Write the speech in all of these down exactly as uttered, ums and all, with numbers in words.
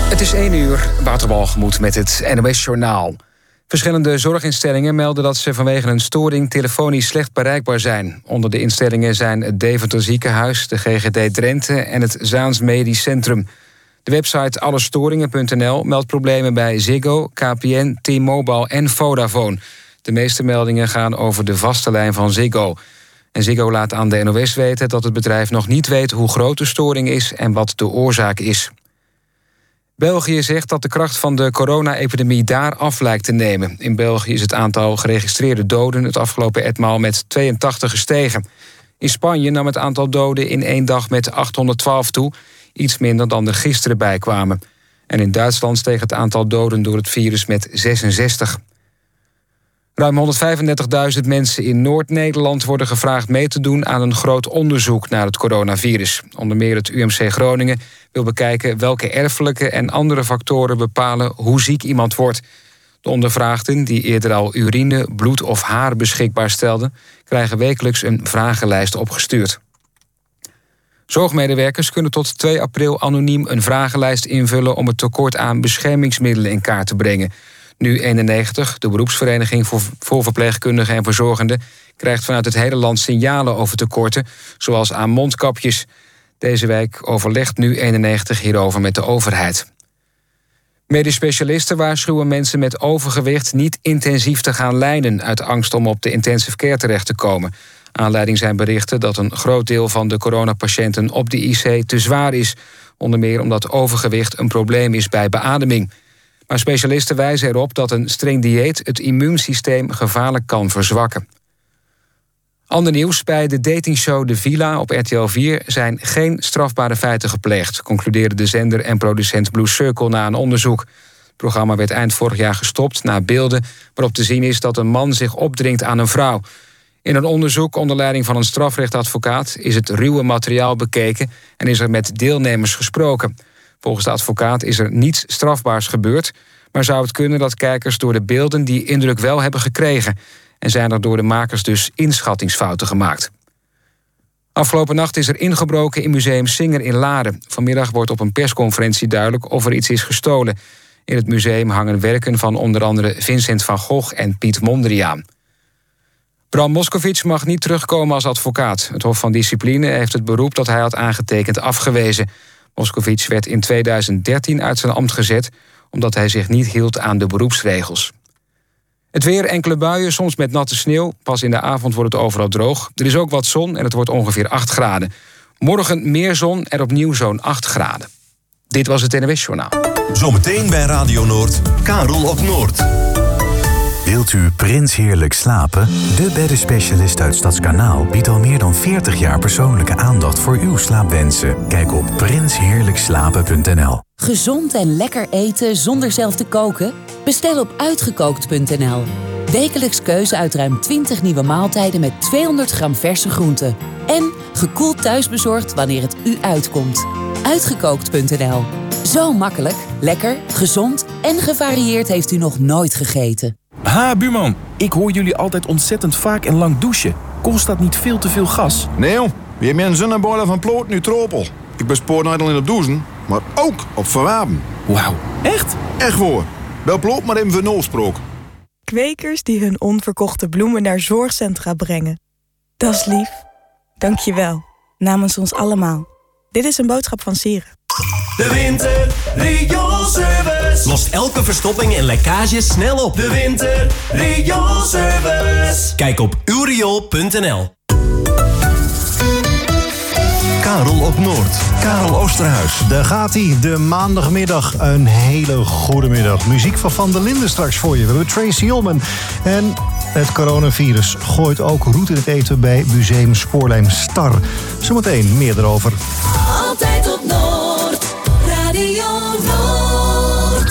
Het is één uur, Wouter Walgemoed met het N O S-journaal. Verschillende zorginstellingen melden dat ze vanwege een storing telefonisch slecht bereikbaar zijn. Onder de instellingen zijn het Deventer Ziekenhuis, de G G D Drenthe en het Zaans Medisch Centrum. De website allestoringen punt n l meldt problemen bij Ziggo, K P N, T-Mobile en Vodafone. De meeste meldingen gaan over de vaste lijn van Ziggo. En Ziggo laat aan de N O S weten dat het bedrijf nog niet weet hoe groot de storing is en wat de oorzaak is. België zegt dat de kracht van de corona-epidemie daar af lijkt te nemen. In België is het aantal geregistreerde doden het afgelopen etmaal met tweeëntachtig gestegen. In Spanje nam het aantal doden in één dag met achthonderdtwaalf toe, iets minder dan er gisteren bijkwamen. En in Duitsland steeg het aantal doden door het virus met zesenzestig. Ruim honderdvijfendertigduizend mensen in Noord-Nederland worden gevraagd mee te doen aan een groot onderzoek naar het coronavirus. Onder meer het U M C Groningen wil bekijken welke erfelijke en andere factoren bepalen hoe ziek iemand wordt. De ondervraagden, die eerder al urine, bloed of haar beschikbaar stelden, krijgen wekelijks een vragenlijst opgestuurd. Zorgmedewerkers kunnen tot twee april anoniem een vragenlijst invullen om het tekort aan beschermingsmiddelen in kaart te brengen. Nu eenennegentig, de beroepsvereniging voor, voor verpleegkundigen en verzorgenden, krijgt vanuit het hele land signalen over tekorten, zoals aan mondkapjes. Deze week overlegt Nu eenennegentig hierover met de overheid. Medisch specialisten waarschuwen mensen met overgewicht niet intensief te gaan lijnen uit angst om op de intensive care terecht te komen. Aanleiding zijn berichten dat een groot deel van de coronapatiënten op de I C te zwaar is. Onder meer omdat overgewicht een probleem is bij beademing. Maar specialisten wijzen erop dat een streng dieet het immuunsysteem gevaarlijk kan verzwakken. Ander nieuws, bij de datingshow De Villa op R T L vier zijn geen strafbare feiten gepleegd, concludeerde de zender en producent Blue Circle na een onderzoek. Het programma werd eind vorig jaar gestopt na beelden waarop te zien is dat een man zich opdringt aan een vrouw. In een onderzoek onder leiding van een strafrechtadvocaat is het ruwe materiaal bekeken en is er met deelnemers gesproken. Volgens de advocaat is er niets strafbaars gebeurd, maar zou het kunnen dat kijkers door de beelden die indruk wel hebben gekregen en zijn er door de makers dus inschattingsfouten gemaakt. Afgelopen nacht is er ingebroken in museum Singer in Laren. Vanmiddag wordt op een persconferentie duidelijk of er iets is gestolen. In het museum hangen werken van onder andere Vincent van Gogh en Piet Mondriaan. Bram Moskowitz mag niet terugkomen als advocaat. Het Hof van Discipline heeft het beroep dat hij had aangetekend afgewezen. Moskowitz werd in tweeduizend dertien uit zijn ambt gezet omdat hij zich niet hield aan de beroepsregels. Het weer, enkele buien, soms met natte sneeuw. Pas in de avond wordt het overal droog. Er is ook wat zon en het wordt ongeveer acht graden. Morgen meer zon en opnieuw zo'n acht graden. Dit was het N O S-journaal. Zometeen bij Radio Noord, Karel op Noord. Wilt u Prins heerlijk slapen? De beddenspecialist uit Stadskanaal biedt al meer dan veertig jaar persoonlijke aandacht voor uw slaapwensen. Kijk op prins heerlijk slapen punt n l. Gezond en lekker eten zonder zelf te koken? Bestel op uitgekookt punt n l. Wekelijks keuze uit ruim twintig nieuwe maaltijden met tweehonderd gram verse groenten. En gekoeld thuisbezorgd wanneer het u uitkomt. uitgekookt punt n l. Zo makkelijk, lekker, gezond en gevarieerd heeft u nog nooit gegeten. Ha, buurman. Ik hoor jullie altijd ontzettend vaak en lang douchen. Kost dat niet veel te veel gas? Nee, joh. We hebben een zonneboiler van Ploot nu Tropel. Ik bespoor niet alleen op douchen, maar ook op verwarmen. Wauw, echt? Echt voor. Bel Ploot maar even voor noodsprook. Kwekers die hun onverkochte bloemen naar zorgcentra brengen. Dat is lief. Dank je wel. Namens ons allemaal. Dit is een boodschap van Sieren. De Winter Rioolservice lost elke verstopping en lekkage snel op. De Winter Rioolservice. Kijk op uw riool punt n l. Karel op Noord, Karel Oosterhuis. Daar gaat hij, de maandagmiddag. Een hele goede middag. Muziek van Van der Linden straks voor je. We hebben Tracy Ullman. En het coronavirus gooit ook roet in het eten bij Museum Spoorlijm Star. Zometeen meer erover. Altijd op Noord, Radio Noord.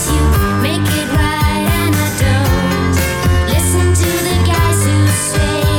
Say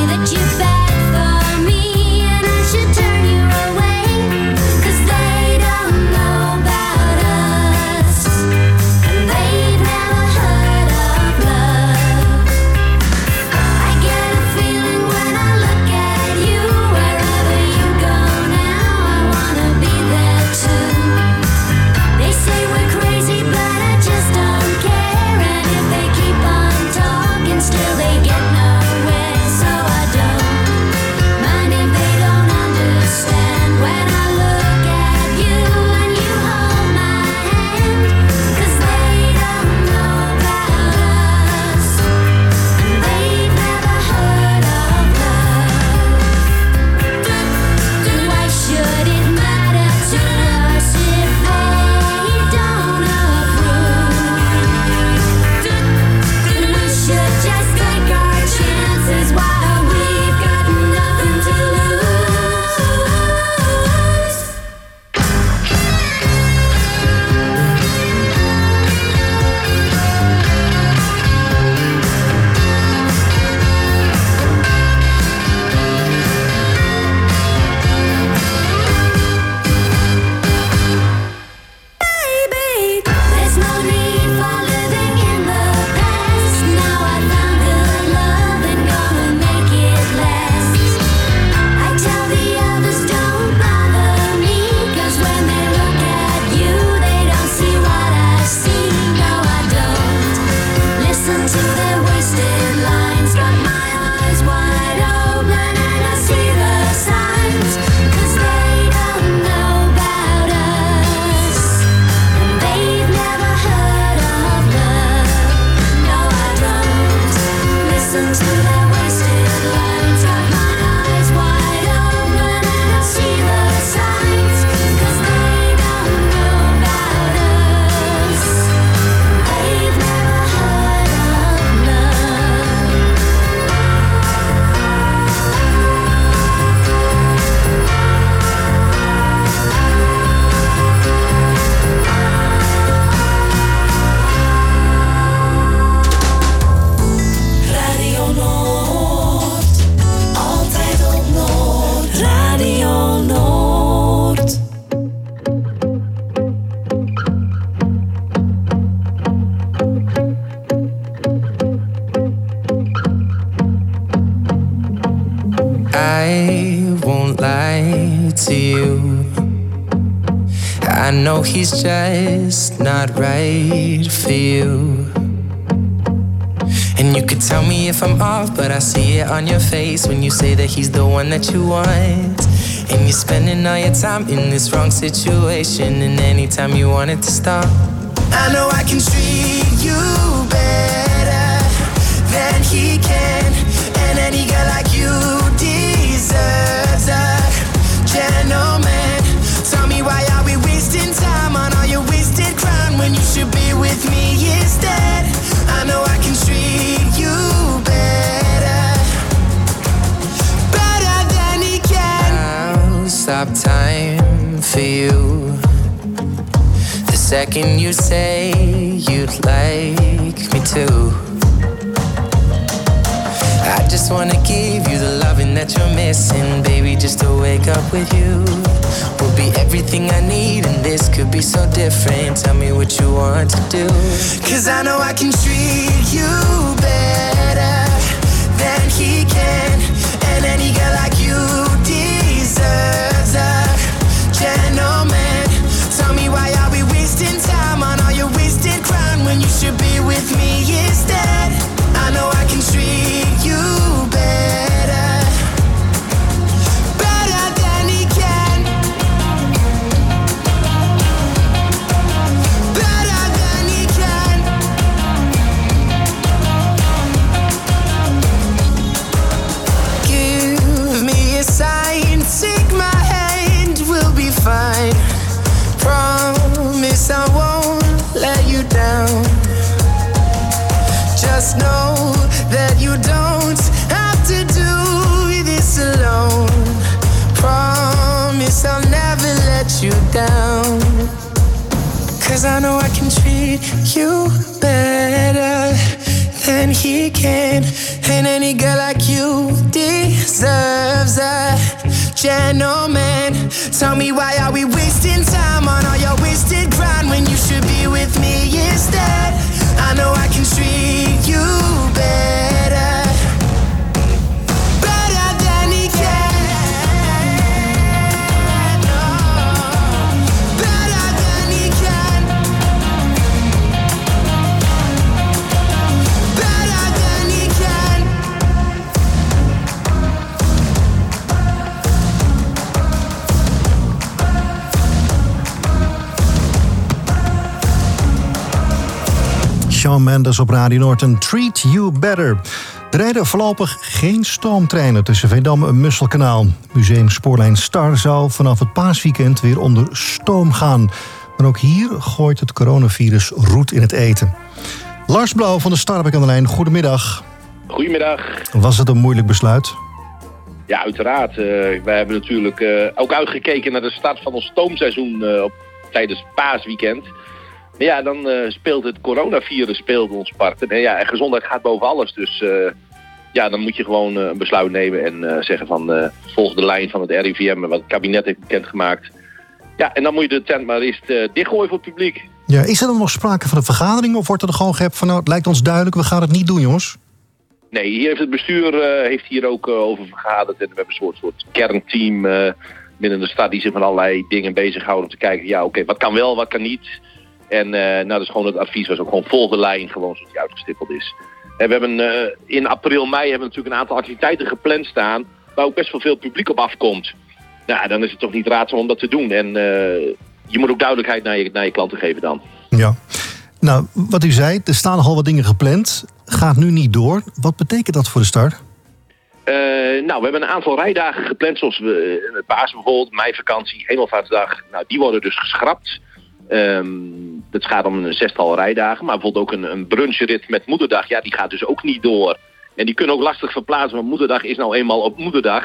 I won't lie to you. I know he's just not right for you. And you could tell me if I'm off, but I see it on your face when you say that he's the one that you want. And you're spending all your time in this wrong situation, and anytime you want it to stop, I know I can treat you better than he can. And any girl like you deserves a gentleman. Tell me, why are we wasting time on all your wasted crown when you should be with me instead? I know I can treat you better, better than he can. I'll stop time for you the second you say you'd like me to. I just wanna give you the loving that you're missing, baby, just to wake up with you will be everything I need, and this could be so different. Tell me what you want to do, 'cause I know I can treat you better than he can. And any girl like you deserves a gentleman. Tell me, why are we wasting time on all your wasted crown when you should be with me instead? I know I can treat you better, better than he can, better than he can. Give me a sign, take my hand, we'll be fine. Promise I won't let you down. Just know that you don't have to do this alone. Promise I'll never let you down. 'Cause I know I can treat you better than he can. And any girl like you deserves a gentleman. Tell me, why are we wasting time on all your wasted grind when you should be with me instead? I know I can treat you better, better than he can. Oh, better than he can, better than he can. Shawn Mendes op Radio Noord en Treat You Better. Er rijden voorlopig geen stoomtreinen tussen Veendam en Musselkanaal. Museum Spoorlijn Star zou vanaf het paasweekend weer onder stoom gaan. Maar ook hier gooit het coronavirus roet in het eten. Lars Blauw van de Star heb ik aan de lijn. Goedemiddag. Goedemiddag. Was het een moeilijk besluit? Ja, uiteraard. Uh, wij hebben natuurlijk uh, ook uitgekeken naar de start van ons stoomseizoen uh, op, tijdens het paasweekend. Maar ja, dan uh, speelt het coronavirus speelt ons part. En, ja, en gezondheid gaat boven alles. Dus uh, ja, dan moet je gewoon uh, een besluit nemen en uh, zeggen van uh, volg de lijn van het R I V M, wat het kabinet heeft bekendgemaakt. Ja, en dan moet je de tent maar eerst uh, dichtgooien voor het publiek. Ja, is er dan nog sprake van een vergadering of wordt er gewoon gehept van nou, het lijkt ons duidelijk, we gaan het niet doen, jongens? Nee, hier heeft het bestuur uh, heeft hier ook uh, over vergaderd. En we hebben een soort, soort kernteam uh, binnen de stad die zich met allerlei dingen bezighouden om te kijken, ja oké, okay, wat kan wel, wat kan niet. En uh, nou, dat is gewoon het advies was ook gewoon volg de lijn, gewoon zoals die uitgestippeld is. En we hebben uh, in april, mei hebben we natuurlijk een aantal activiteiten gepland staan waar ook best wel veel publiek op afkomt. Nou, dan is het toch niet raadzaam om dat te doen. En uh, je moet ook duidelijkheid naar je, naar je klanten geven dan. Ja. Nou, wat u zei, er staan nogal wat dingen gepland. Gaat nu niet door. Wat betekent dat voor de start? Uh, nou, we hebben een aantal rijdagen gepland, zoals we het Paas bijvoorbeeld, meivakantie, Hemelvaartsdag. Nou, die worden dus geschrapt. Um, het gaat om een zestal rijdagen, maar bijvoorbeeld ook een, een brunchrit met Moederdag. Ja, die gaat dus ook niet door. En die kunnen ook lastig verplaatsen, want Moederdag is nou eenmaal op Moederdag.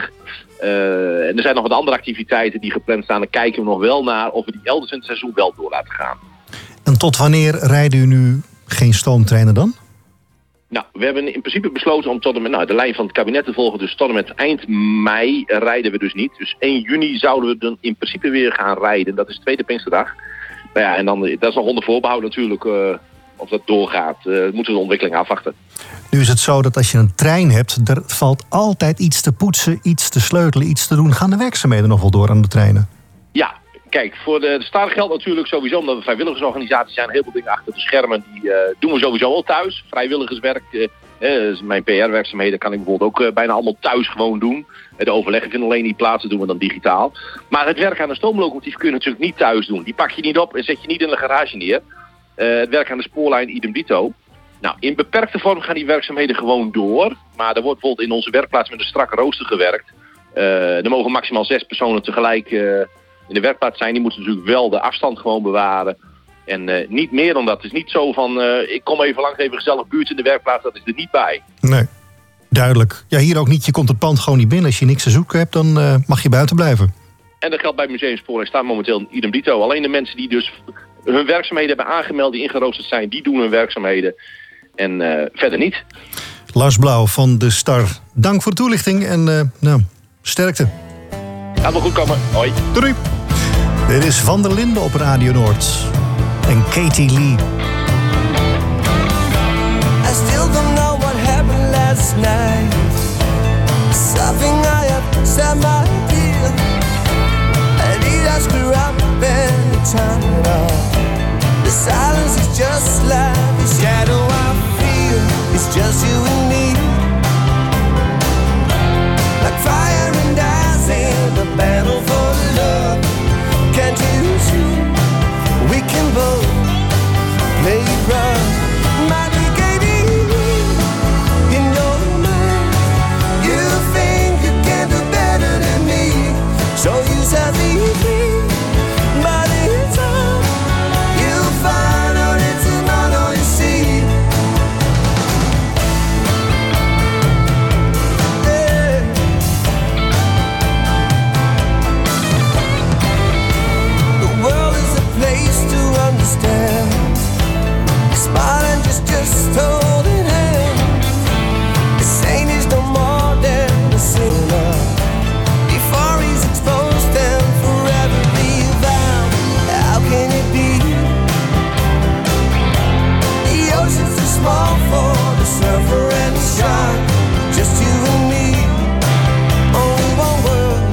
Uh, en er zijn nog wat andere activiteiten die gepland staan. Daar kijken we nog wel naar of we die elders in het seizoen wel door laten gaan. En tot wanneer rijden u nu geen stoomtreinen dan? Nou, we hebben in principe besloten om tot en met nou, de lijn van het kabinet te volgen. Dus tot en met eind mei rijden we dus niet. Dus één juni zouden we dan in principe weer gaan rijden. Dat is de tweede Pinksterdag. Nou ja, en dan, dat is nog onder voorbehoud natuurlijk uh, of dat doorgaat. Uh, moeten we de ontwikkeling afwachten. Nu is het zo dat als je een trein hebt, er valt altijd iets te poetsen, iets te sleutelen, iets te doen. Gaan de werkzaamheden nog wel door aan de treinen? Ja, kijk, voor de, de start geldt natuurlijk sowieso, omdat we vrijwilligersorganisatie zijn, heel veel dingen achter de schermen, die uh, doen we sowieso al thuis. Vrijwilligerswerk, uh, uh, mijn P R-werkzaamheden kan ik bijvoorbeeld ook uh, bijna allemaal thuis gewoon doen. De overleggen vinden alleen niet plaats, dat doen we dan digitaal. Maar het werk aan de stoomlocomotief kun je natuurlijk niet thuis doen. Die pak je niet op en zet je niet in de garage neer. Uh, het werk aan de spoorlijn, idem dito. Nou, in beperkte vorm gaan die werkzaamheden gewoon door. Maar er wordt bijvoorbeeld in onze werkplaats met een strakke rooster gewerkt. Uh, er mogen maximaal zes personen tegelijk uh, in de werkplaats zijn. Die moeten natuurlijk wel de afstand gewoon bewaren. En uh, niet meer dan dat. Het is niet zo van, uh, ik kom even langs, even gezellig buurt in de werkplaats. Dat is er niet bij. Nee, duidelijk. Ja, hier ook niet. Je komt het pand gewoon niet binnen. Als je niks te zoeken hebt, dan uh, mag je buiten blijven. En dat geldt bij Museum Spoorlijn staan momenteel idem dito. Alleen de mensen die dus hun werkzaamheden hebben aangemeld, die ingeroosterd zijn, die doen hun werkzaamheden. En uh, verder niet. Lars Blauw van de Star. Dank voor de toelichting en uh, nou, sterkte. Gaat wel goed komen. Hoi. Doei. Dit is Van der Linden op Radio Noord. En Katie Lee. I still don't know what happened last night. Something I have said my dear. I need us to wrap and turn it off. The silence is just like the shadow I feel. It's just you and me. Like fire and ice in the battle for love. Can't you see? We can both play it rough. My decade in your mind. You think you can do better than me. So you set me free. But it's all you find out it's not all you see. Yeah. The world is a place to understand. Smile and just, just hold in hand. The saint is no more than a sinner. Before he's exposed and forever be bound. How can it be? The ocean's too small for the surfer and the shark. Just you and me, only one world.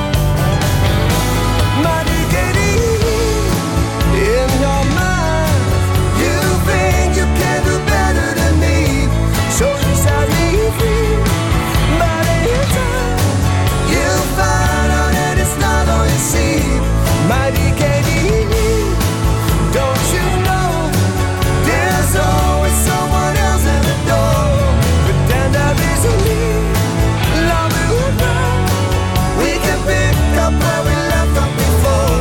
My dignity in your mind. You think you can do better than me. So you set me free. But in time, you find out that it's not all you see. My dignity, don't you know? There's always someone else at the door. Pretend that isn't me. Love it or not, we can pick up where we left off before.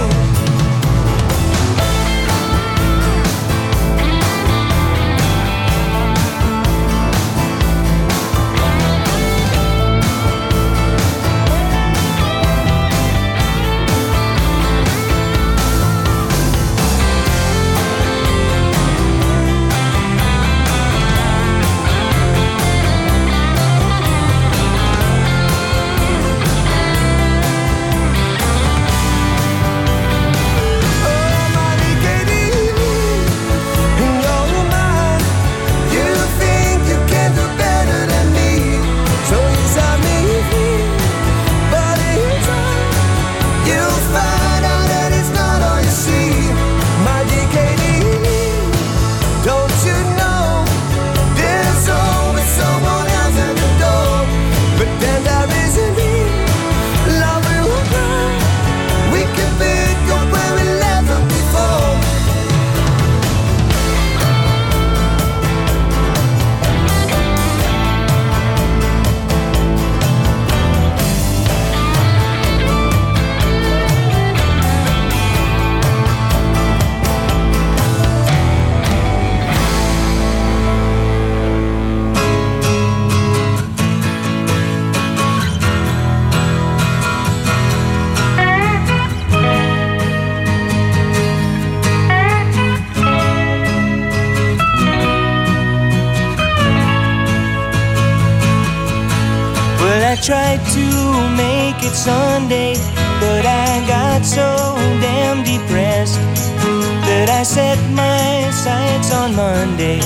I tried to make it Sunday, but I got so damn depressed that I set my sights on Monday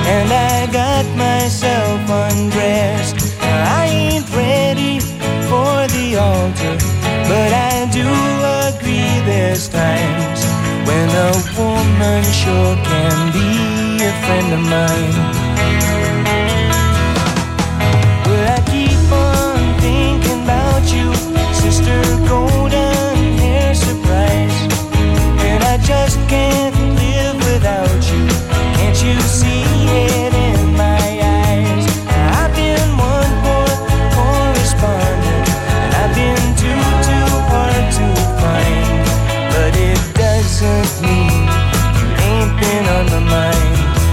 and I got myself undressed. I ain't ready for the altar, but I do agree there's times when a woman sure can be a friend of mine. Well, I keep on thinking about you, sister golden hair surprise, and I just can't live without you. Can't you see it in my eyes? I've been one poor correspondent, and I've been too, too hard to find, but it doesn't mean you ain't been on my mind.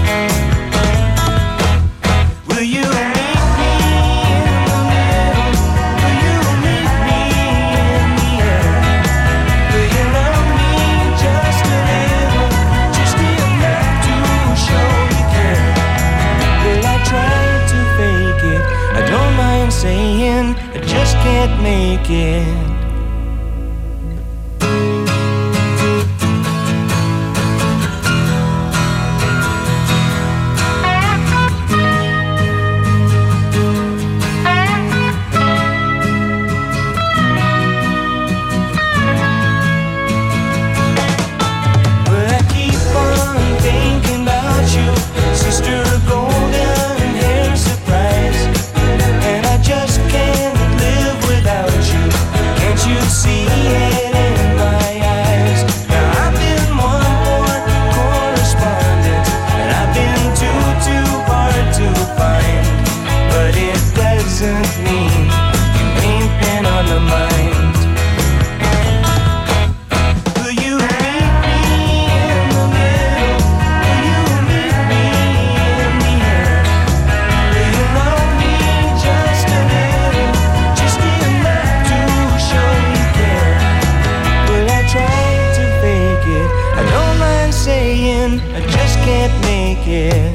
Will you meet me in the middle? Will you meet me in the air? Will you love me just a little, just enough to show you care? Will I try to fake it? I don't mind saying I just can't make it. Well, I keep on thinking about you, sister golden hair surprise, and I just can't live without you. Can't you see it in my eyes? Now I've been one more correspondent, and I've been too, too hard to find, but it doesn't mean you ain't been on my mind. Will you meet me in the middle? Will you meet me in the air? Will you love me just a little, just enough to show you care? Will I try to fake it? I don't mind saying I just can't make it.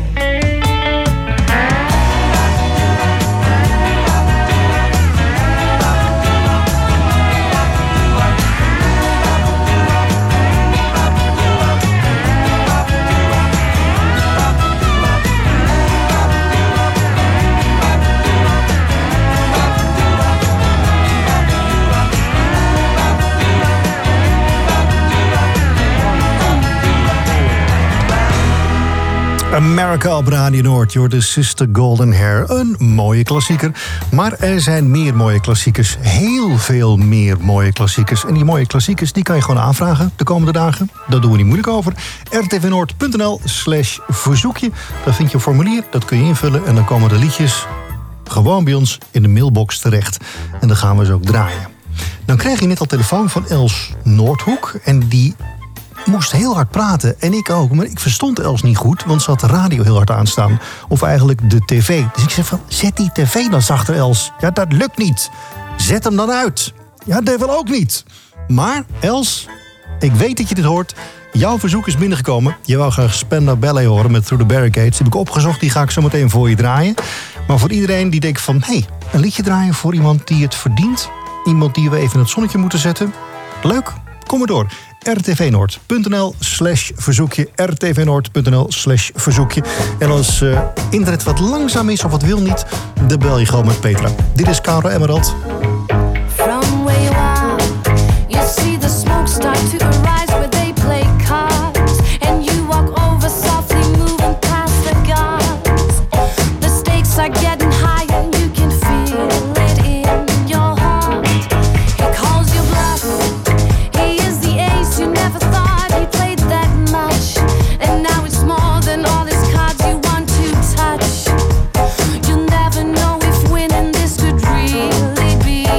America op Radio Noord, Your the Sister Golden Hair. Een mooie klassieker. Maar er zijn meer mooie klassiekers. Heel veel meer mooie klassiekers. En die mooie klassiekers die kan je gewoon aanvragen de komende dagen. Daar doen we niet moeilijk over. r t v noord punt n l slash verzoekje. Daar vind je een formulier, dat kun je invullen. En dan komen de liedjes gewoon bij ons in de mailbox terecht. En dan gaan we ze ook draaien. Dan kreeg je net al telefoon van Els Noordhoek. En die moest heel hard praten. En ik ook. Maar ik verstond Els niet goed. Want ze had de radio heel hard aanstaan. Of eigenlijk de tv. Dus ik zei van, zet die tv dan zachter, Els. Ja, dat lukt niet. Zet hem dan uit. Ja, dat wil ook niet. Maar, Els, ik weet dat je dit hoort. Jouw verzoek is binnengekomen. Je wou graag Spandau Ballet horen met Through the Barricades. Die heb ik opgezocht. Die ga ik zo meteen voor je draaien. Maar voor iedereen die denkt van, hé, hey, een liedje draaien voor iemand die het verdient. Iemand die we even in het zonnetje moeten zetten. Leuk, kom maar door. r t v noord punt n l slash verzoekje. r t v noord punt n l slash verzoekje. En als uh, internet wat langzaam is of wat wil niet, dan bel je gewoon met Petra. Dit is Caro Emerald. From where you are, you see the smoke start to arise where they play cards, and you walk over softly, moving past the guards. The stakes are getting higher, you can feel it in your heart. He calls you bluff. He is the ace you never thought he played that much, and now it's more than all his cards you want to touch. You'll never know if winning this could really be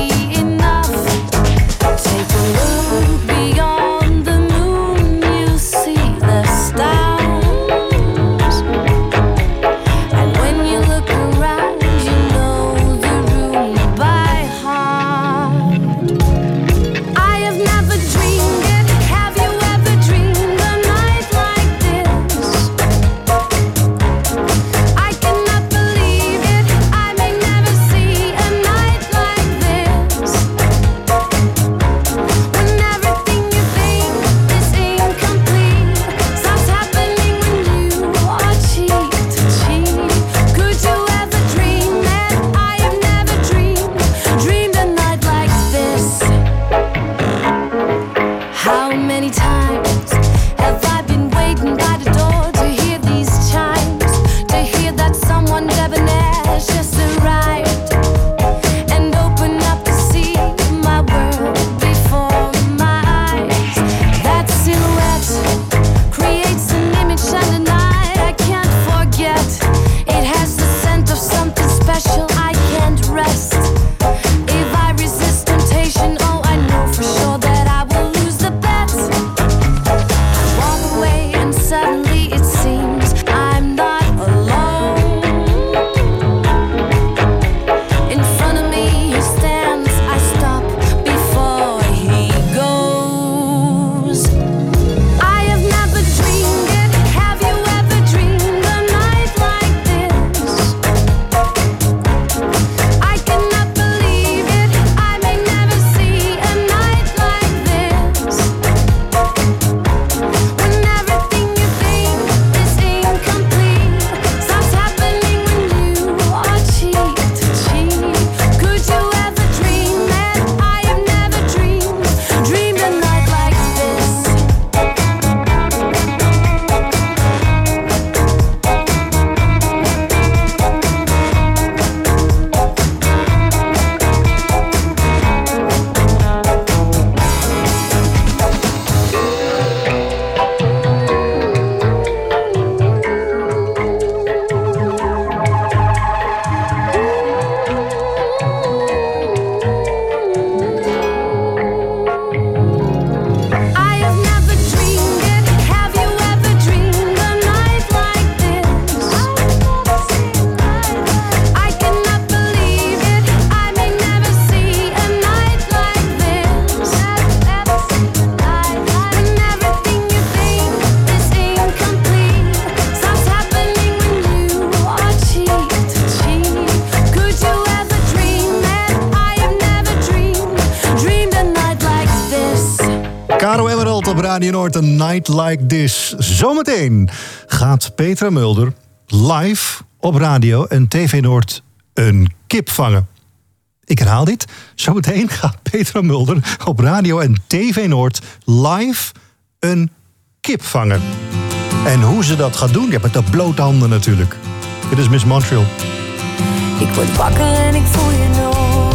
op Radio Noord, A Night Like This. Zometeen gaat Petra Mulder live op radio en T V Noord een kip vangen. Ik herhaal dit. Zometeen gaat Petra Mulder op radio en T V Noord live een kip vangen. En hoe ze dat gaat doen, ja, met de blote handen natuurlijk. Dit is Miss Montreal. Ik word wakker en ik voel je nog.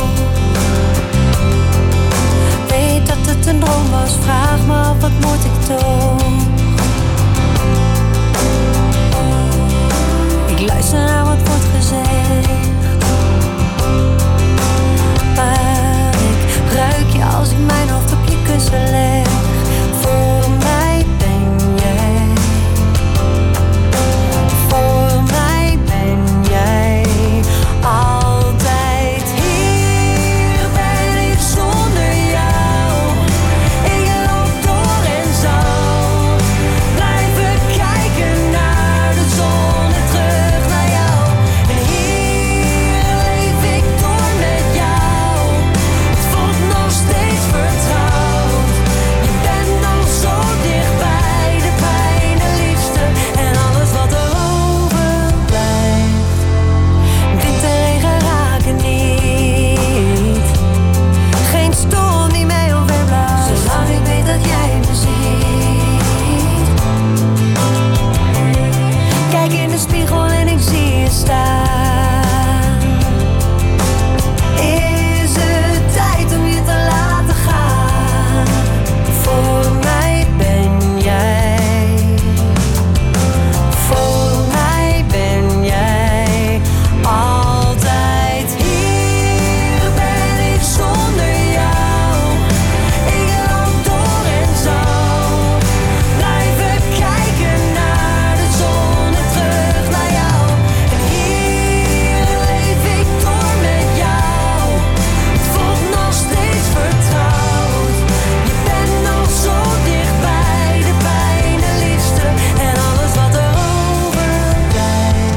Weet dat het een droom was, vraag me af, wat moet ik toch? Ik luister naar wat wordt gezegd, maar ik ruik je als ik mijn hoofd op je kussen leg. Voor mij ben jij, voor mij ben jij altijd hier. Ben ik zonder jou, ik loop door en zal blijven kijken naar de zon en terug naar jou. En hier leef ik door met jou, het voelt nog steeds vertrouwd. Je bent nog zo dichtbij, de pijn, de liefste en alles wat er overblijft. Wind en regen raken niet, geen storm die mij overblijft, zolang ik weet dat jij me ziet. Kijk in de spiegel en ik zie je staan. Is het tijd om je te laten gaan? Voor mij ben jij, voor mij ben jij altijd hier. Ben ik zonder jou, ik loop door en zal blijven kijken naar de zon en terug naar jou. En hier leef ik door met jou, het voelt nog steeds vertrouwd. Je bent nog zo dichtbij, de pijn, de liefste en alles wat er overblijft.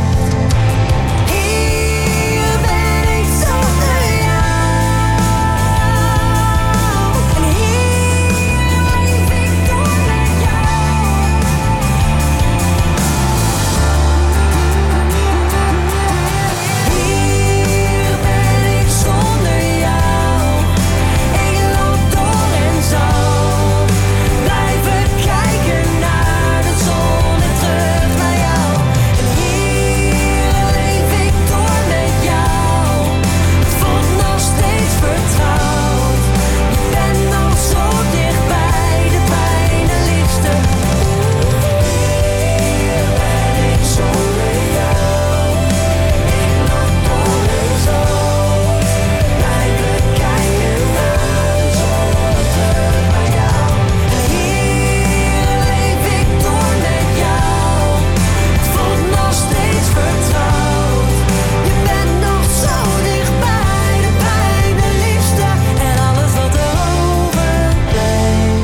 Hier ben ik zonder jou, en hier leef ik door met jou. Hier ben ik zonder jou, ik loop door en zal blijven kijken naar de zon en terug naar jou. En hier leef ik door met jou, het voelt nog steeds vertrouwd. Je bent nog zo dichtbij, de pijn, de liefste. Hier ben ik zonder jou, ik loop door en zal blijven kijken naar de zon en terug naar jou. En hier leef ik door met jou, het voelt nog steeds vertrouwd. Je bent nog zo dichtbij, de pijn, de liefste en alles wat er overblijft.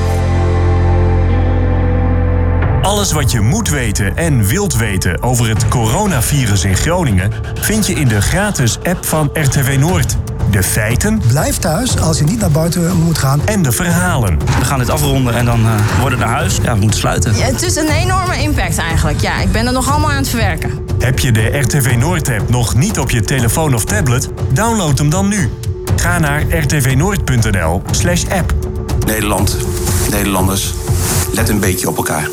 Alles wat je moet weten en wilt weten over het coronavirus in Groningen vind je in de gratis app van R T V Noord. De feiten. Blijf thuis als je niet naar buiten moet gaan. En de verhalen. We gaan dit afronden en dan uh, worden we naar huis. Ja, we moeten sluiten. Ja, het is een enorme impact eigenlijk. Ja, ik ben er nog allemaal aan het verwerken. Heb je de R T V Noord-app nog niet op je telefoon of tablet? Download hem dan nu. Ga naar r t v noord punt n l slash app. Nederland, Nederlanders, let een beetje op elkaar.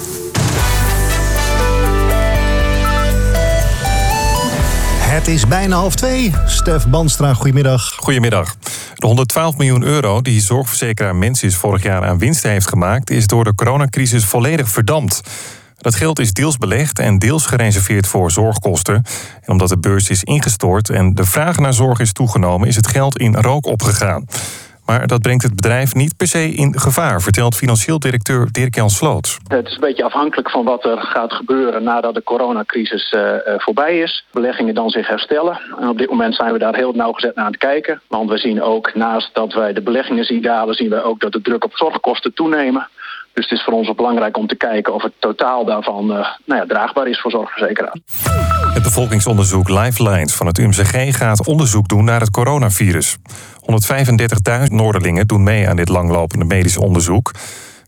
Het is bijna half twee. Stef Banstra, goedemiddag. Goedemiddag. De honderdtwaalf miljoen euro die zorgverzekeraar Mensis vorig jaar aan winsten heeft gemaakt, is door de coronacrisis volledig verdampt. Dat geld is deels belegd en deels gereserveerd voor zorgkosten. En omdat de beurs is ingestort en de vraag naar zorg is toegenomen, is het geld in rook opgegaan. Maar dat brengt het bedrijf niet per se in gevaar, vertelt financieel directeur Dirk-Jan Sloot. Het is een beetje afhankelijk van wat er gaat gebeuren nadat de coronacrisis uh, voorbij is. Beleggingen dan zich herstellen. En op dit moment zijn we daar heel nauwgezet naar aan het kijken. Want we zien ook, naast dat wij de beleggingen zien dalen, zien wij ook dat de druk op zorgkosten toenemen. Dus het is voor ons ook belangrijk om te kijken of het totaal daarvan uh, nou ja, draagbaar is voor zorgverzekeraars. Het bevolkingsonderzoek Lifelines van het U M C G gaat onderzoek doen naar het coronavirus. honderdvijfendertigduizend Noorderlingen doen mee aan dit langlopende medisch onderzoek.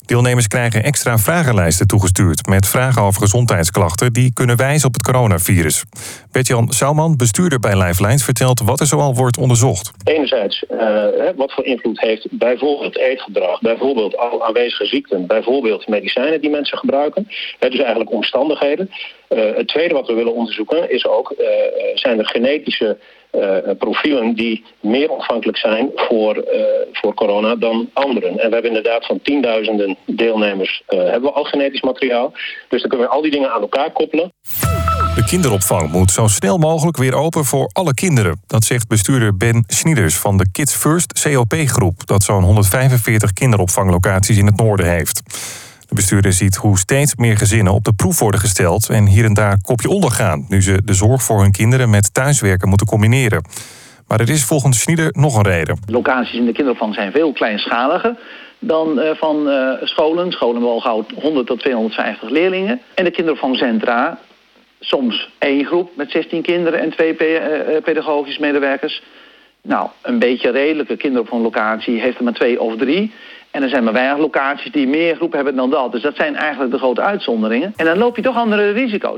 Deelnemers krijgen extra vragenlijsten toegestuurd met vragen over gezondheidsklachten die kunnen wijzen op het coronavirus. Bert-Jan Sauman, bestuurder bij Lifelines, vertelt wat er zoal wordt onderzocht. Enerzijds uh, wat voor invloed heeft bijvoorbeeld eetgedrag, bijvoorbeeld al aanwezige ziekten, bijvoorbeeld medicijnen die mensen gebruiken. Uh, dus eigenlijk omstandigheden. Uh, het tweede wat we willen onderzoeken is ook, uh, zijn er genetische uh, profielen die meer ontvankelijk zijn voor, uh, voor corona dan anderen. En we hebben inderdaad van tienduizenden deelnemers uh, hebben we al genetisch materiaal. Dus dan kunnen we al die dingen aan elkaar koppelen. De kinderopvang moet zo snel mogelijk weer open voor alle kinderen. Dat zegt bestuurder Ben Schnieders van de Kids First C O P-groep, dat zo'n honderdvijfenveertig kinderopvanglocaties in het noorden heeft. De bestuurder ziet hoe steeds meer gezinnen op de proef worden gesteld en hier en daar kopje onder gaan, nu ze de zorg voor hun kinderen met thuiswerken moeten combineren. Maar er is volgens Schnieder nog een reden. Locaties in de kinderopvang zijn veel kleinschaliger dan uh, van uh, scholen. Scholen hebben al gauw honderd tot tweehonderdvijftig leerlingen. En de kinderopvangcentra, soms één groep met zestien kinderen en twee pe- uh, pedagogische medewerkers. Nou, een beetje redelijke kinderopvanglocatie heeft er maar twee of drie. En er zijn maar weinig locaties die meer groepen hebben dan dat. Dus dat zijn eigenlijk de grote uitzonderingen. En dan loop je toch andere risico's.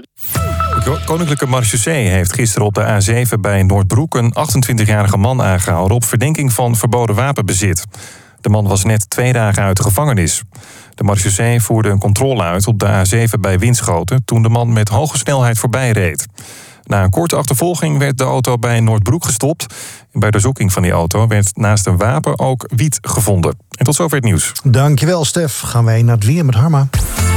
De Koninklijke Marechaussee heeft gisteren op de A zeven bij Noordbroek een achtentwintigjarige man aangehouden op verdenking van verboden wapenbezit. De man was net twee dagen uit de gevangenis. De marechaussee voerde een controle uit op de A zeven bij Winschoten toen de man met hoge snelheid voorbij reed. Na een korte achtervolging werd de auto bij Noordbroek gestopt. En bij de zoeking van die auto werd naast een wapen ook wiet gevonden. En tot zover het nieuws. Dankjewel, Stef. Gaan wij naar het weer met Harma.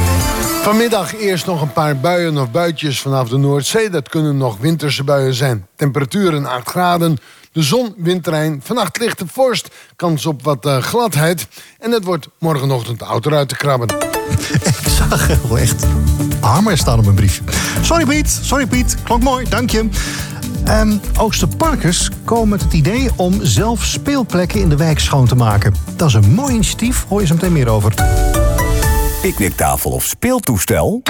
Vanmiddag eerst nog een paar buien of buitjes vanaf de Noordzee. Dat kunnen nog winterse buien zijn. Temperaturen acht graden. De zon wint terrein. Vannacht lichte vorst. Kans op wat uh, gladheid. En het wordt morgenochtend oud eruit te krabben. Ik zag wel echt Harma staan op mijn briefje. Sorry Piet, sorry Piet. Klonk mooi, dank je. Um, Oosterparkers komen met het idee om zelf speelplekken in de wijk schoon te maken. Dat is een mooi initiatief, hoor je zo meteen meer over. Picknicktafel of speeltoestel?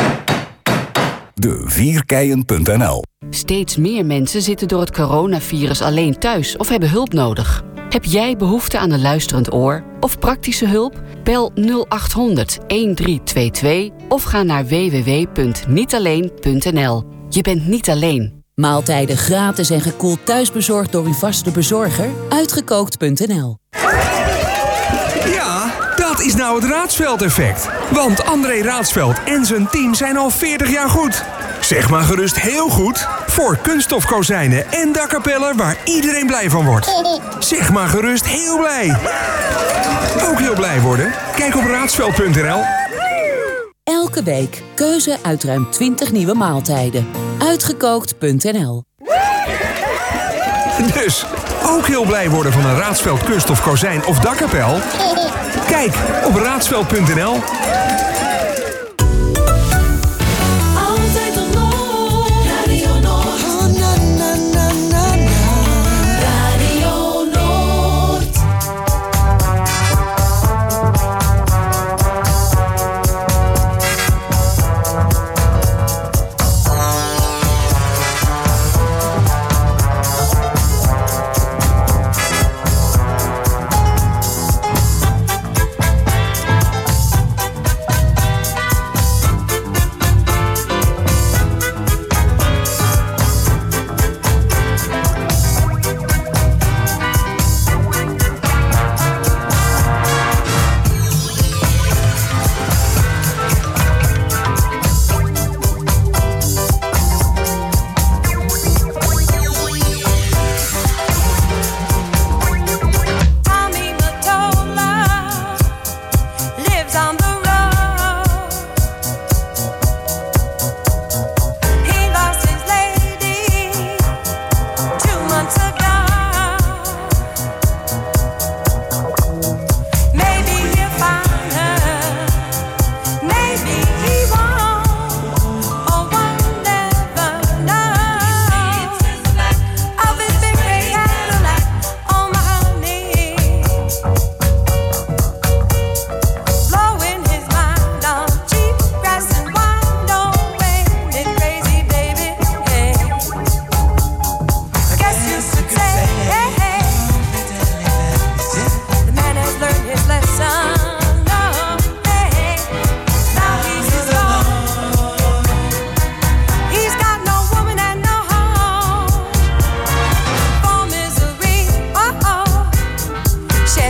de vierkeien punt n l. Steeds meer mensen zitten door het coronavirus alleen thuis of hebben hulp nodig. Heb jij behoefte aan een luisterend oor of praktische hulp? Bel nul acht honderd1322 of ga naar w w w punt niet alleen punt n l. Je bent niet alleen. Maaltijden gratis en gekoeld thuisbezorgd door uw vaste bezorger? Uitgekookt punt n l. Ja, dat is nou het Raadsveld-effect. Want André Raadsveld en zijn team zijn al veertig jaar goed. Zeg maar gerust heel goed voor kunststofkozijnen en dakkapellen waar iedereen blij van wordt. Zeg maar gerust heel blij. Ook heel blij worden? Kijk op raadsveld punt n l. Elke week keuze uit ruim twintig nieuwe maaltijden. Uitgekookt punt n l. Dus ook heel blij worden van een Raadsveld kunststof kozijn of dakkapel? Kijk op raadsveld punt n l. Altijd op Noord, Radio Noord. Oh, na, na, na, na, na. Radio Noord.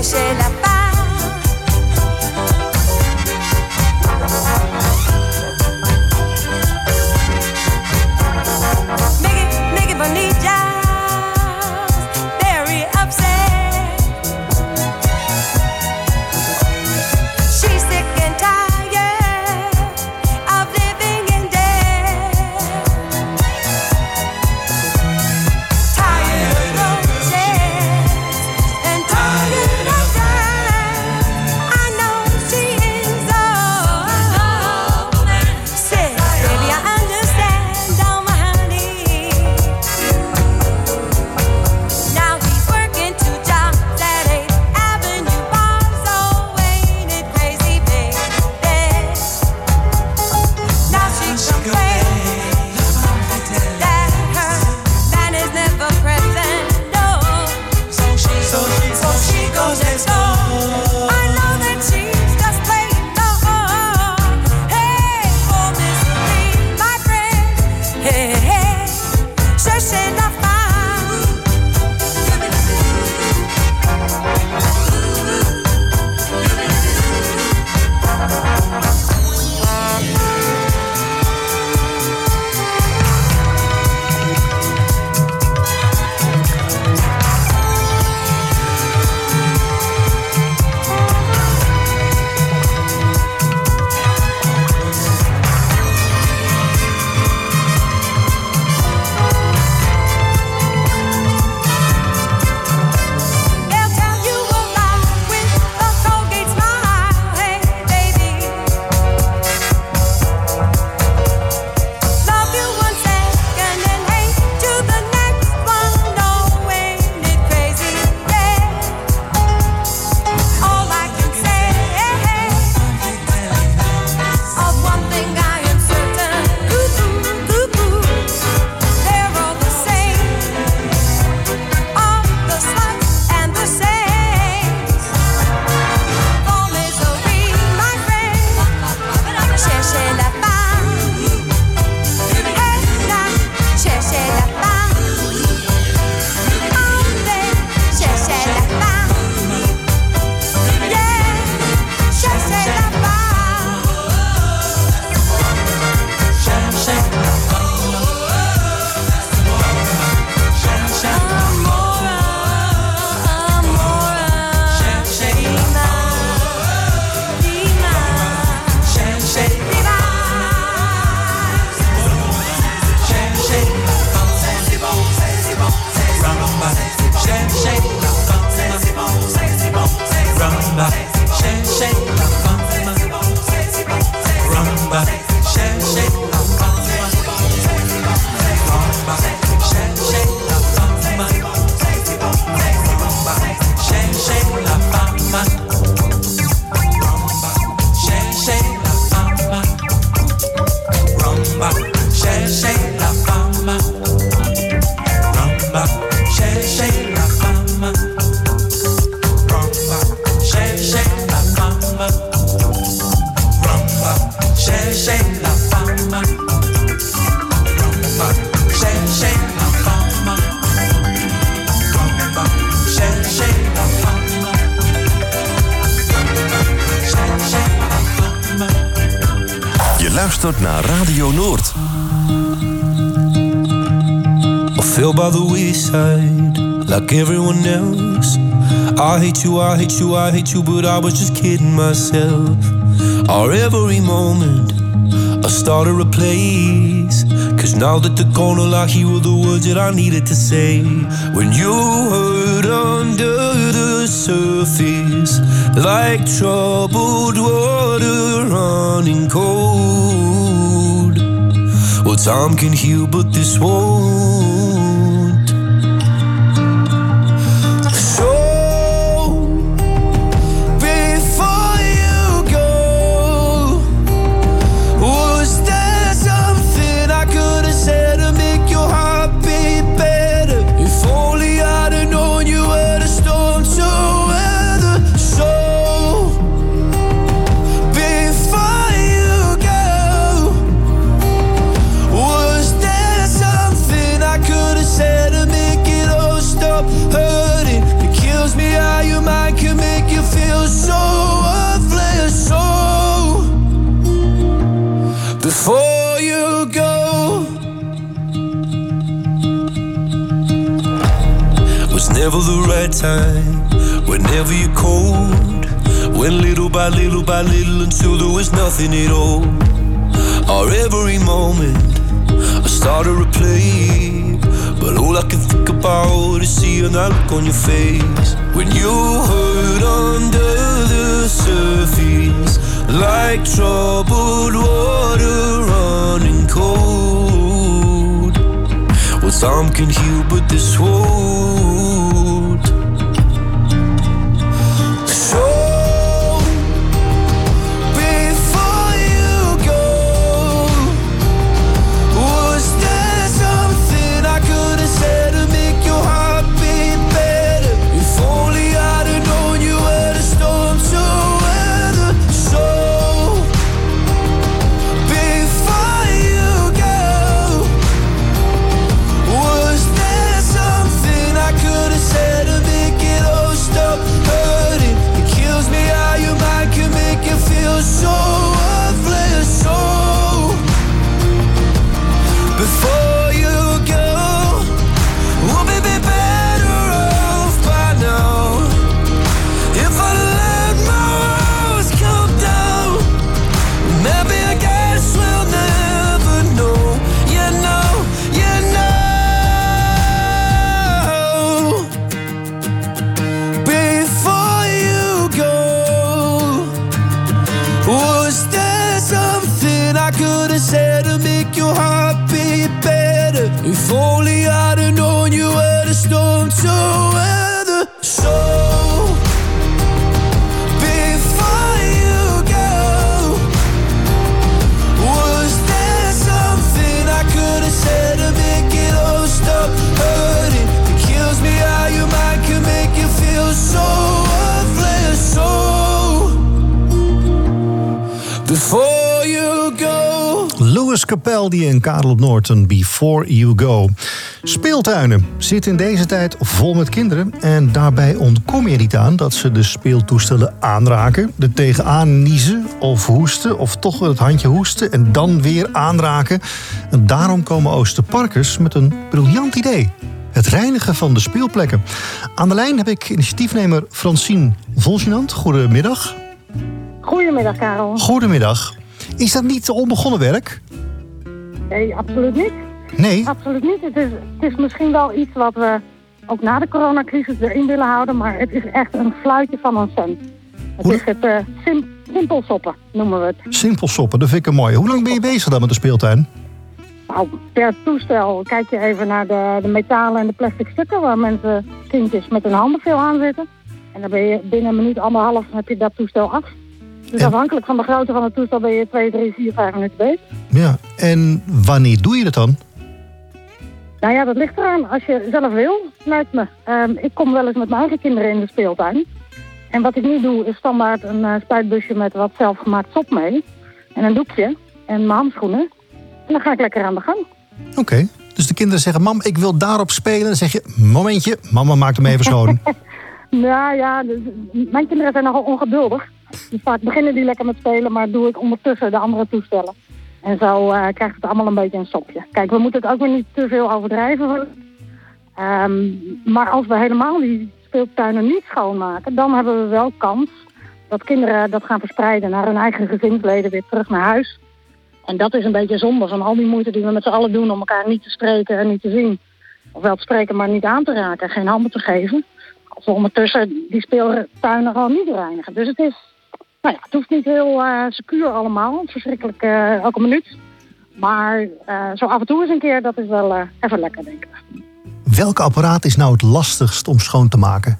chercher la paz. Mickey, Mickey Bonillas, very upset. She's sick and tired of living in debt. Tired of roses and tired of that. I know she is old. Said, baby, I understand, oh my honey. Now he's working two jobs at eighth Avenue Bar, so ain't it crazy, baby? Now she complains that her man is never present, no. So she, so she, so she goes next door. I know that she's just playing the whore. Hey, oh misery, my friend. Hey, hey, cherchez la femme. They'll tell you a lie with a Colgate smile. Hey, baby, love you one second and hate you the next one. No, ain't it crazy? Yeah. All I can say of one thing I am certain. Cuckoo, cuckoo, they're all the same. All the sluts and the saints. Oh misery, my friend. Cherchez la femme. Hey, now, cherchez la femme. Hombre, cherchez la femme. Yeah, cherchez la femme. Je luistert naar Radio Noord. I fell by the wayside like everyone else. I hate you, I hate you, I hate you, but I was just kidding myself. Our every moment I started a place. Cause now that the corner lock, here were the words that I needed to say. When you hurt under the surface, like troubled water running cold. Well, time can heal, but this won't. So, before you go, was there something I could have said to make your heart beat better? If only I'd have known you were the storm to weather. So, before you go, was there something I Whenever the right time, whenever you're cold, went little by little by little until there was nothing at all. Or every moment I started to play, but all I can think about is seeing that look on your face when you hurt under the surface, like troubled water running cold. Well, time can heal, but this won't. So before you go, was there something I could have said to make your heart beat better? If only I'd have known you were the storm to weather. So before you go, was there something I could have said to make it all stop hurting? It kills me how your mind can make you feel so worthless. So before you go, we'll be be better off by now. If I let my walls come down, maybe I guess we'll never know. You know, you know. Before you go, was there something I could have said to make your heart beat better? If only I'd have known you were the storm to weather. So before you go, was there something I could have said to make it all stop hurting? It kills me how your mind can make you feel so worthless. So before you go. Louis Capaldi en Karel Noorten, Before You Go. Speeltuinen zitten in deze tijd vol met kinderen. En daarbij ontkom je niet aan dat ze de speeltoestellen aanraken, er tegenaan niezen of hoesten, of toch het handje hoesten en dan weer aanraken. En daarom komen Oosterparkers met een briljant idee. Het reinigen van de speelplekken. Aan de lijn heb ik initiatiefnemer Francine Volgenant. Goedemiddag. Goedemiddag, Karel. Goedemiddag. Is dat niet onbegonnen werk? Nee, absoluut niet. Nee? Absoluut niet. Het is, het is misschien wel iets wat we ook na de coronacrisis erin willen houden, maar het is echt een fluitje van een cent. Het Hoe? is het uh, sim, simpel soppen, noemen we het. Simpel soppen, dat vind ik een mooie. Hoe lang ben je bezig dan met de speeltuin? Nou, per toestel kijk je even naar de, de metalen en de plastic stukken waar mensen, kindjes met hun handen veel aan zitten. En dan ben je binnen een minuut, anderhalf, heb je dat toestel af. Dus En- afhankelijk van de grootte van het toestel ben je twee, drie, vier, vijf minuten bezig. Ja, en wanneer doe je dat dan? Nou ja, dat ligt eraan. Als je zelf wil, lijkt me. Ehm, ik kom wel eens met mijn eigen kinderen in de speeltuin. En wat ik nu doe, is standaard een uh, spuitbusje met wat zelfgemaakt sop mee. En een doekje en mijn handschoenen. En dan ga ik lekker aan de gang. Oké, dus de kinderen zeggen, mam, ik wil daarop spelen. Dan zeg je, momentje, mama maakt hem even schoon. Nou ja, dus, mijn kinderen zijn nogal ongeduldig. Dus vaak beginnen die lekker met spelen, maar doe ik ondertussen de andere toestellen. En zo uh, krijgt het allemaal een beetje een sopje. Kijk, we moeten het ook weer niet te veel overdrijven. Um, maar als we helemaal die speeltuinen niet schoonmaken, dan hebben we wel kans dat kinderen dat gaan verspreiden naar hun eigen gezinsleden weer terug naar huis. En dat is een beetje zonde van al die moeite die we met z'n allen doen om elkaar niet te spreken en niet te zien. Of wel te spreken, maar niet aan te raken, geen handen te geven. Als we ondertussen die speeltuinen gewoon niet reinigen. Dus het is, nou ja, het hoeft niet heel uh, secuur allemaal. Verschrikkelijk uh, elke minuut. Maar uh, zo af en toe eens een keer, dat is wel uh, even lekker, denk ik. Welk apparaat is nou het lastigst om schoon te maken?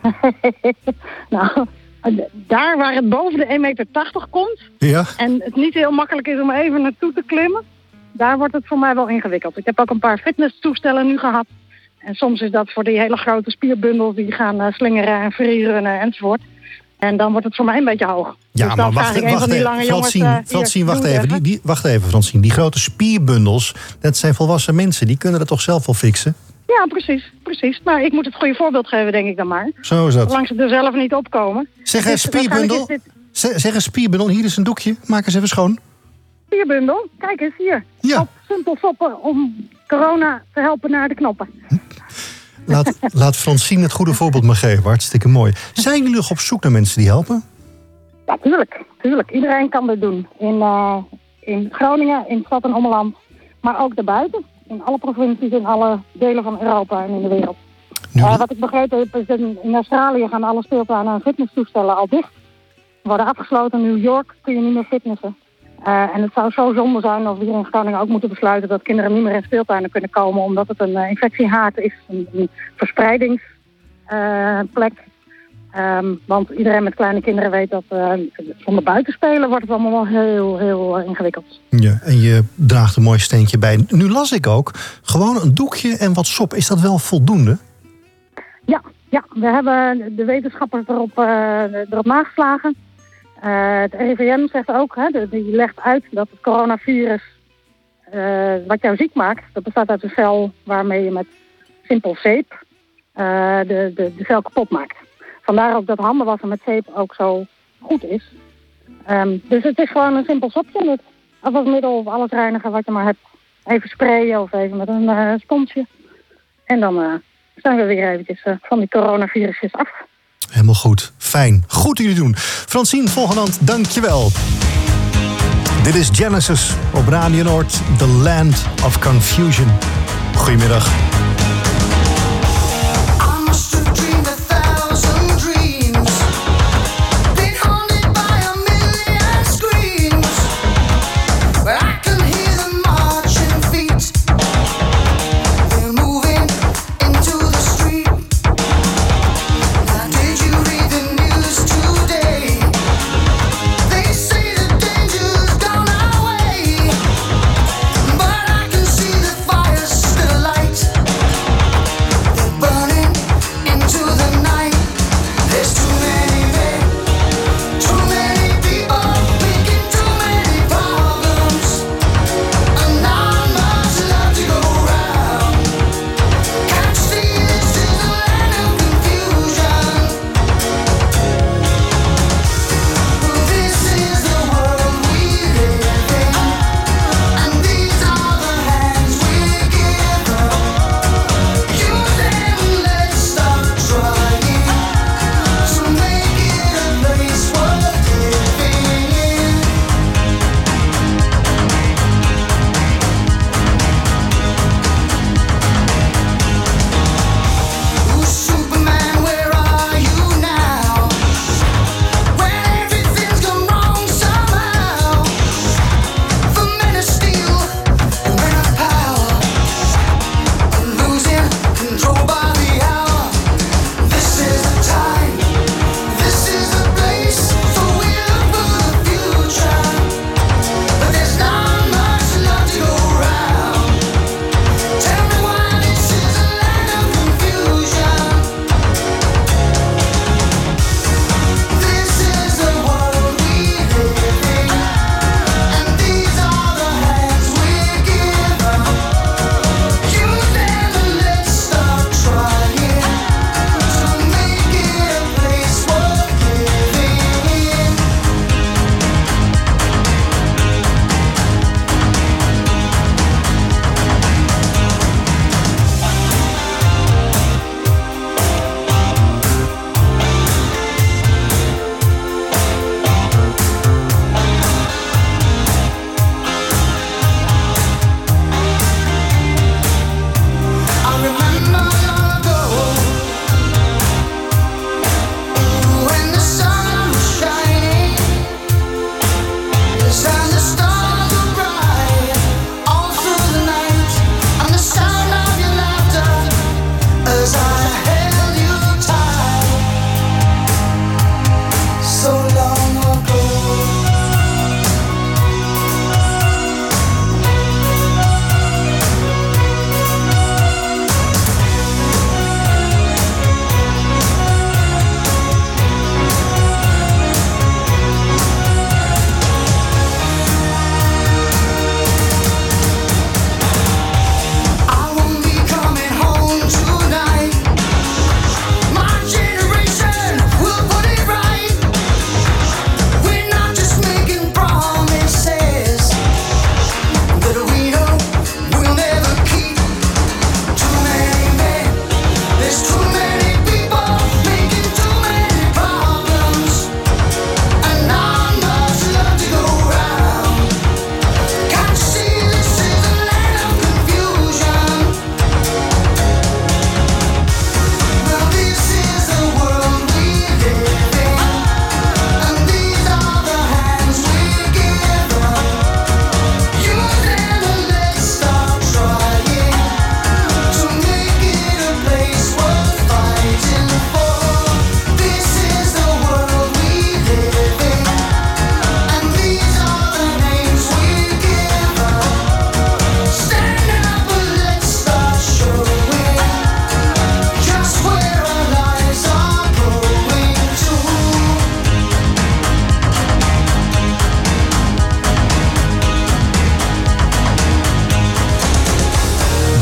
Nou, daar waar het boven de één meter tachtig komt Ja. en het niet heel makkelijk is om even naartoe te klimmen, daar wordt het voor mij wel ingewikkeld. Ik heb ook een paar fitnesstoestellen nu gehad. En soms is dat voor die hele grote spierbundels die gaan uh, slingeren en freerunnen enzovoort. En dan wordt het voor mij een beetje hoog. Ja, dus dan maar vraag wacht, ik een wacht van die even. lange jongens... Francine, uh, hier, Francine, wacht doe even. het Die, die, wacht even, Francine. Die grote spierbundels, dat zijn volwassen mensen. Die kunnen dat toch zelf wel fixen? Ja, precies, precies. Maar ik moet het goede voorbeeld geven, denk ik dan maar. Zo is dat. Zolang ze er zelf niet opkomen. Zeg Dus een spierbundel. waarschijnlijk is dit Zeg, zeg een spierbundel. Hier is een doekje. Maak eens even schoon. spierbundel. Kijk eens hier. Ja. Op simpel soppen om corona te helpen naar de knoppen. Laat, laat Francine het goede voorbeeld maar geven. Hartstikke mooi. Zijn jullie nog op zoek naar mensen die helpen? Ja, tuurlijk. tuurlijk. Iedereen kan dit doen. In, uh, in Groningen, in stad en ommeland. Maar ook daarbuiten. In alle provincies, in alle delen van Europa en in de wereld. Uh, wat ik begrepen heb, is dat in Australië gaan alle speeltuinen en fitnesstoestellen al dicht. Worden afgesloten. In New York kun je niet meer fitnessen. Uh, en het zou zo zonde zijn of we hier in Groningen ook moeten besluiten dat kinderen niet meer in speeltuinen kunnen komen omdat het een uh, infectiehaard is, een, een verspreidingsplek. Uh, um, want iedereen met kleine kinderen weet dat uh, zonder buiten spelen wordt het allemaal wel heel, heel uh, ingewikkeld. Ja, en je draagt een mooi steentje bij. Nu las ik ook, gewoon een doekje en wat sop. Is dat wel voldoende? Ja, ja, we hebben de wetenschappers erop, uh, erop nageslagen. Uh, het R I V M zegt ook, hè, de, die legt uit dat het coronavirus uh, wat jou ziek maakt, dat bestaat uit een cel waarmee je met simpel zeep uh, de, de, de cel kapot maakt. Vandaar ook dat handen wassen met zeep ook zo goed is. Um, dus het is gewoon een simpel sopje met afwasmiddel of alles reinigen wat je maar hebt. Even sprayen of even met een uh, sponsje. En dan uh, zijn we weer eventjes uh, van die coronavirusjes af. Helemaal goed. Fijn. Goed dat jullie doen. Francine Volgenand, dank je wel. Dit is Genesis op Radio Noord, The Land of Confusion. Goedemiddag. But I can see the fire still light.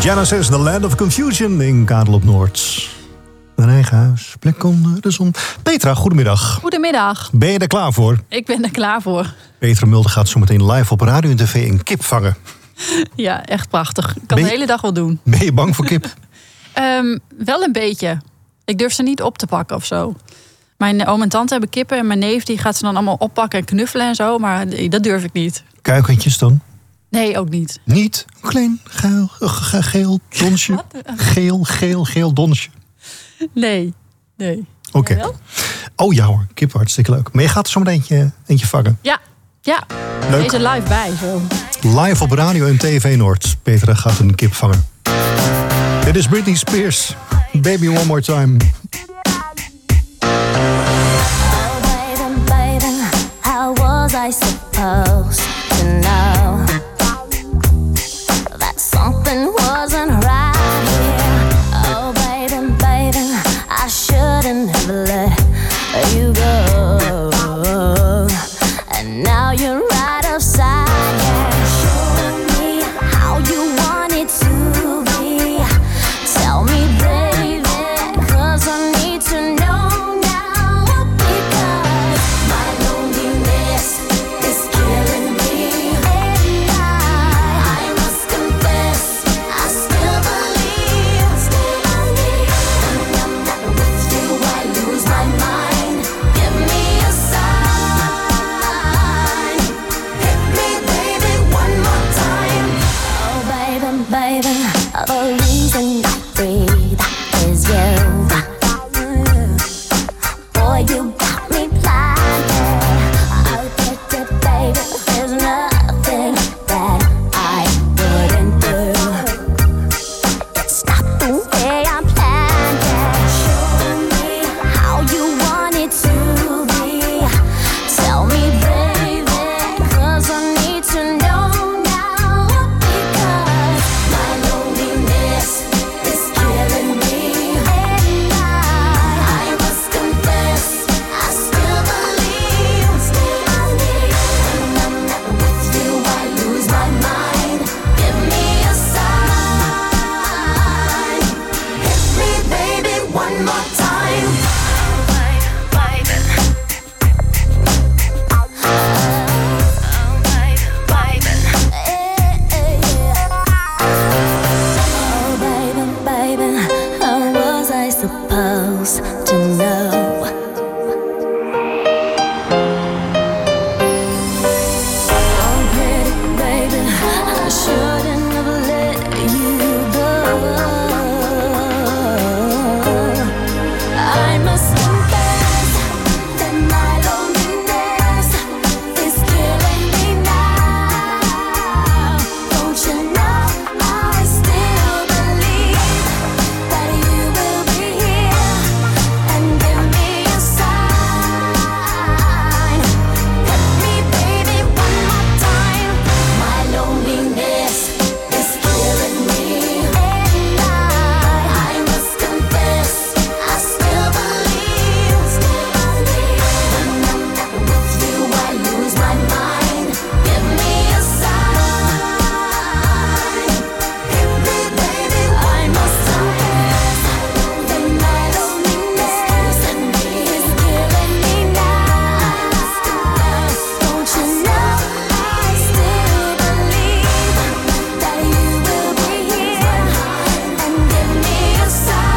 Genesis, The Land of Confusion in Kadel op Noord. Een eigen huis, plek onder de zon. Petra, goedemiddag. Goedemiddag. Ben je er klaar voor? Ik ben er klaar voor. Petra Mulder gaat zo meteen live op radio en tv een kip vangen. Ja, echt prachtig. Ik kan Ben de je- hele dag wel doen. Ben je bang voor kip? Ehm, wel een beetje. Ik durf ze niet op te pakken of zo. Mijn oom en tante hebben kippen en mijn neef die gaat ze dan allemaal oppakken en knuffelen en zo. Maar dat durf ik niet. Kuikentjes dan? Nee, ook niet. Niet? Een klein geel, ge- geel donsje. Geel, geel, geel donsje. Nee, nee. Oké. Jij wel? Oh ja hoor, kip, hartstikke leuk. Maar je gaat er zo meteen eentje, eentje vangen. Ja, ja. Leuk. Deze live bij. Zo. Live op radio en tv Noord. Petra gaat een kip vangen. Dit is Britney Spears. Baby One More Time. Baby, baby, how was I supposed to know that something wasn't right here? Oh, baby, baby, I shouldn't have let you go. And now you're right outside. Yeah. Show me how you want it to be. Tell me, baby, 'cause I need to know now. Because my loneliness is killing me. And I, I must confess, I still believe, still believe. When I'm not with you, I lose my mind. Give me a sign. Hit me, baby, one more time. Oh, baby, baby, the reason I breathe is you. Boy, you got me blinded. Oh, baby, baby, there's nothing that I wouldn't do. It's not the way I planned it. Show me how you want it to be. Tell me, baby, 'cause I need to know now. Because my loneliness is killing me. And I, I must confess, I still believe, still believe. When I'm not with you, I lose my mind. Give me a sign. Hit me, baby, one more time. Oh, baby, baby, how was I supposed to know? Oh, pretty baby, I shouldn't have let you go. I must confess that my loneliness is killing me now. Don't you know I still believe that you will be here and give me a sign. Hit me, baby, one more time. My loneliness is killing me, and I, I must confess, I still believe, still believe. When I'm not with you, I lose my mind. Give me a sign. Hit me, baby, I must confess that my loneliness is killing me now. Don't you know I still believe that you will be here and give me a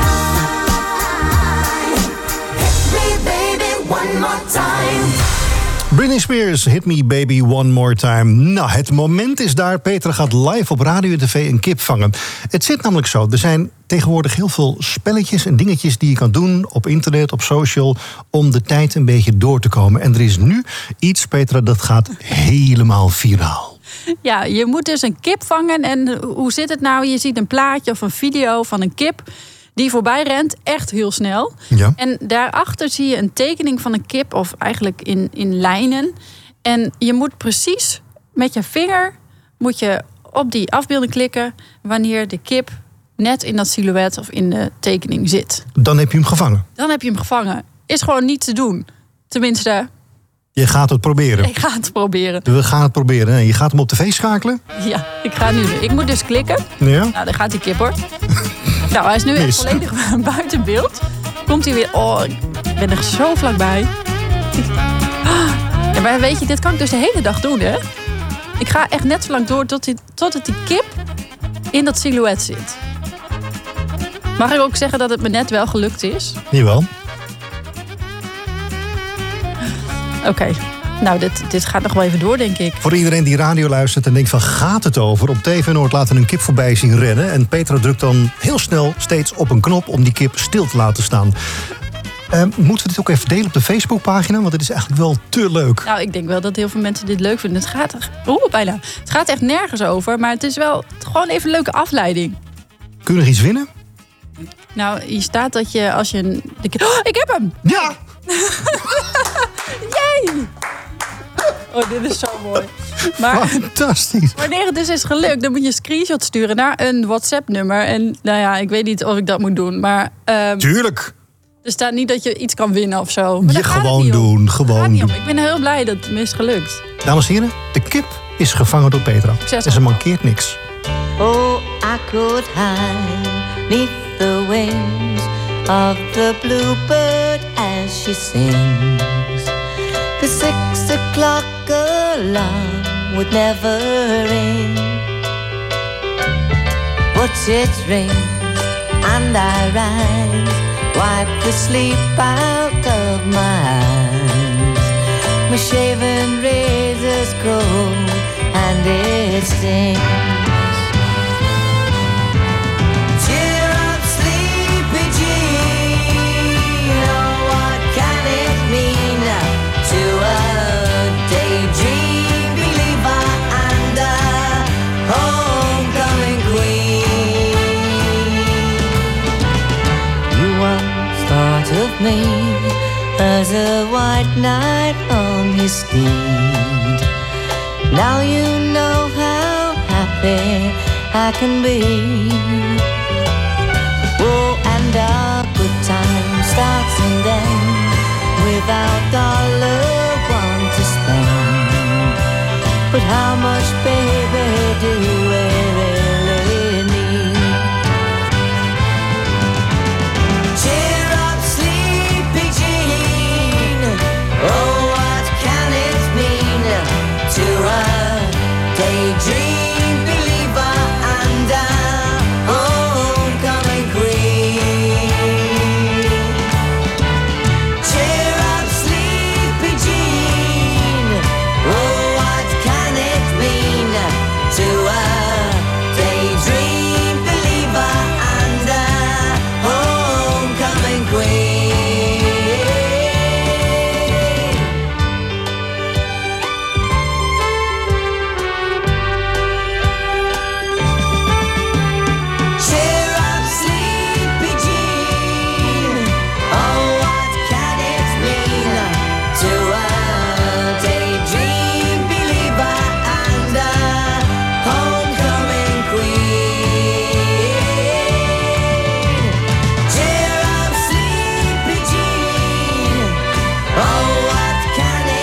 sign. Hit me, baby, one more time. Britney Spears, Hit Me Baby One More Time. Nou, het moment is daar. Petra gaat live op radio en tv een kip vangen. Het zit namelijk zo. Er zijn tegenwoordig heel veel spelletjes en dingetjes die je kan doen op internet, op social, om de tijd een beetje door te komen. En er is nu iets, Petra, dat gaat helemaal viraal. Ja, je moet dus een kip vangen. En hoe zit het nou? Je ziet een plaatje of een video van een kip die voorbij rent, echt heel snel. Ja. En daarachter zie je een tekening van een kip, of eigenlijk in, in lijnen. En je moet precies met je vinger moet je op die afbeelding klikken wanneer de kip net in dat silhouet of in de tekening zit. Dan heb je hem gevangen. Dan heb je hem gevangen. Is gewoon niet te doen. Tenminste, Je gaat het proberen. Ik ga het proberen. We gaan het proberen. En je gaat hem op tv schakelen? Ja, ik ga nu. Ik moet dus klikken. Ja. Nou, daar gaat die kip hoor. Nou, hij is nu Mis. echt volledig buiten beeld. Komt hij weer. Oh, ik ben er zo vlakbij. Ja, maar weet je, dit kan ik dus de hele dag doen, hè? Ik ga echt net zo lang door tot, die, tot het die kip in dat silhouet zit. Mag ik ook zeggen dat het me net wel gelukt is? Jawel. Oké. Okay. Nou, dit, dit gaat nog wel even door, denk ik. Voor iedereen die radio luistert en denkt van gaat het over? Op T V Noord laten een kip voorbij zien rennen. En Petra drukt dan heel snel steeds op een knop om die kip stil te laten staan. Uh, moeten we dit ook even delen op de Facebookpagina? Want het is eigenlijk wel te leuk. Nou, ik denk wel dat heel veel mensen dit leuk vinden. Het gaat, oeh, bijna. Het gaat echt nergens over, maar het is wel gewoon even een leuke afleiding. Kun je nog iets winnen? Nou, hier staat dat je als je... Een, de, oh, ik heb hem! Ja! Jee! Oh, dit is zo mooi. Maar fantastisch. Wanneer het dus is gelukt, dan moet je een screenshot sturen naar een WhatsApp-nummer. En nou ja, ik weet niet of ik dat moet doen, maar... Um, Tuurlijk! Er staat niet dat je iets kan winnen of zo. Maar je gewoon doen, gewoon doen. Ik ben heel blij dat het me is gelukt. Dames en heren, de kip is gevangen door Petra. En ze mankeert niks. Oh, I could hide neath the wings of the bluebird as she sings. The six o'clock alarm would never ring. Watch it ring and I rise, wipe the sleep out of my eyes. My shaven razor's cold and it stings. Cheer up, sleepy Jean. Oh, what can it mean to a daydream believer and a homecoming queen? You once thought of me as a white knight on his steed. Now you know how happy I can be. Oh, and our good time starts and ends without dollar